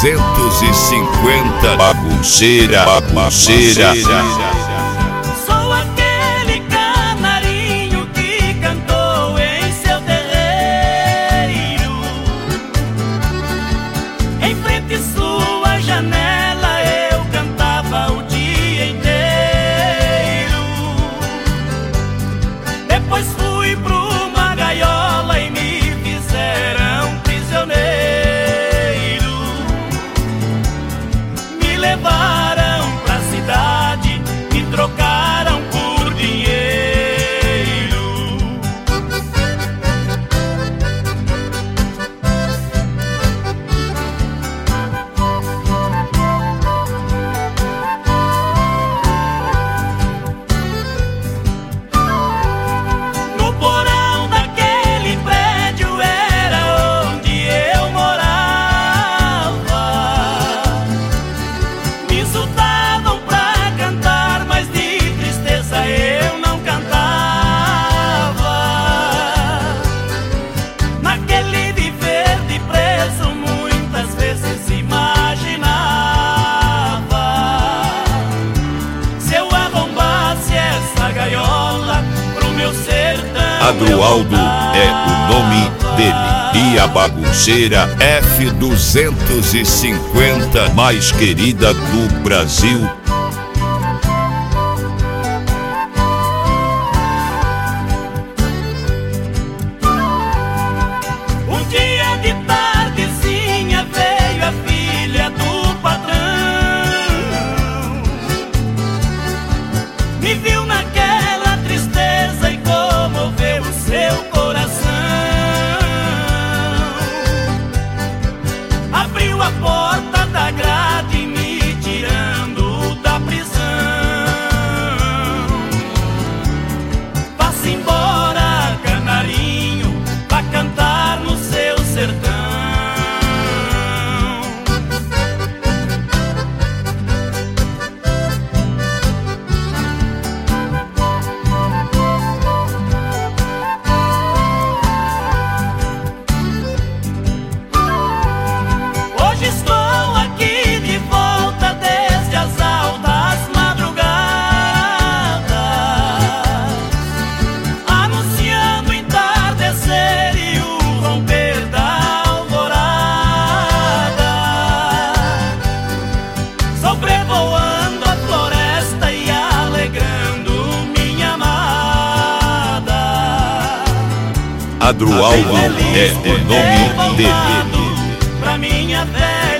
F250 bagunceira. Sou aquele canarinho que cantou em seu terreiro, em frente sua janela eu cantava o dia inteiro. Depois fui pra uma gaiola e me fizeram prisioneiro. Me levaram pra cidade, me trocaram por dinheiro. No porão daquele prédio era onde eu morava. Me insultavam pra cantar, mas de tristeza eu não cantava. Naquele viver de preso muitas vezes imaginava, se eu arrombasse essa gaiola pro meu sertão. Adroaldo é o nome dele. E a bagunceira F250 mais querida do Brasil. Um dia de tardezinha veio a filha do patrão, me viu naquela tristeza e comoveu o seu coração. Abriu a porta da grade me tirando da prisão. Vá-se embora, canarinho, vá cantar no seu sertão. Hoje estou aqui de volta desde as altas madrugadas, anunciando o entardecer e o romper da alvorada, sobrevoando a floresta e alegrando minha amada. Adroaldo é o nome dele. Pra minha velha